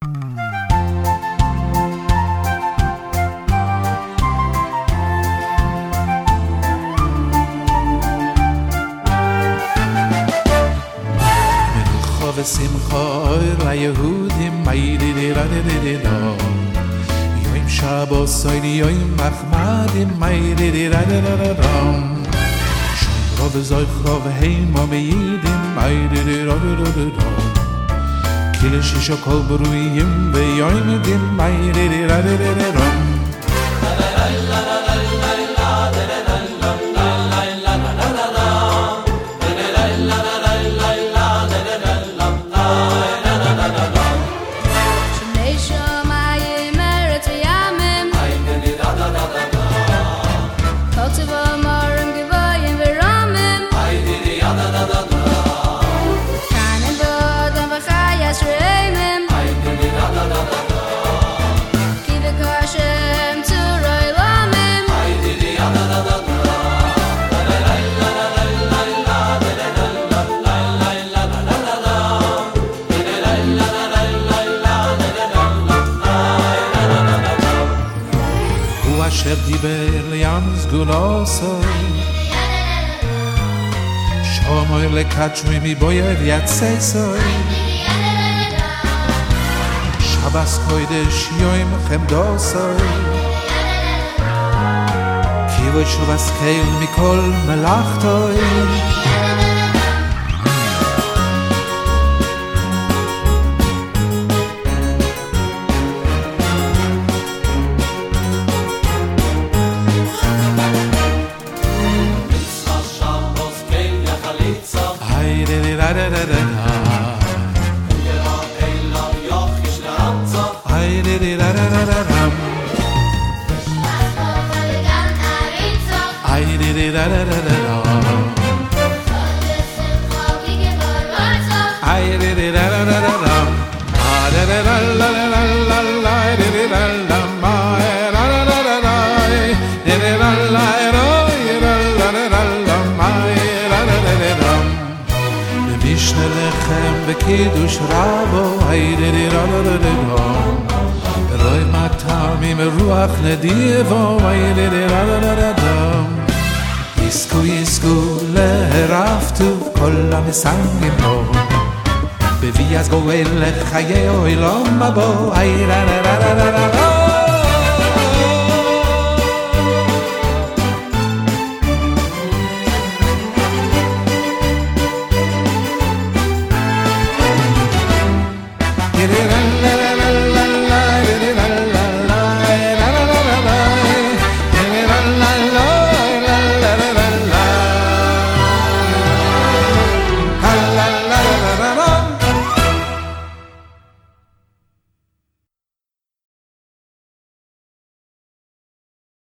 ושמחה ליהודים מיידידירדידידו יום שבו סוידי יום מחמדים מיידידירדידידו שומרו וזויכרו והימו מיידים מיידידירדידידו כי לשישו כל ברויים ויום דים מיידידירדידידו אשר דיבר לים סגולו סוי שומר לקדשוי מבויר יצא סוי שבס קוידש יום חמדו סוי קיבוי שובס קייל מכל מלאכתוי קידוש רבו היידידירדידידו רוי מטעם עם רוח נדיבו היידידירדידידו יזכו להרפתו כל המסנגים בו בבי אז גואל לחיי עולם הבו היידידירדידידו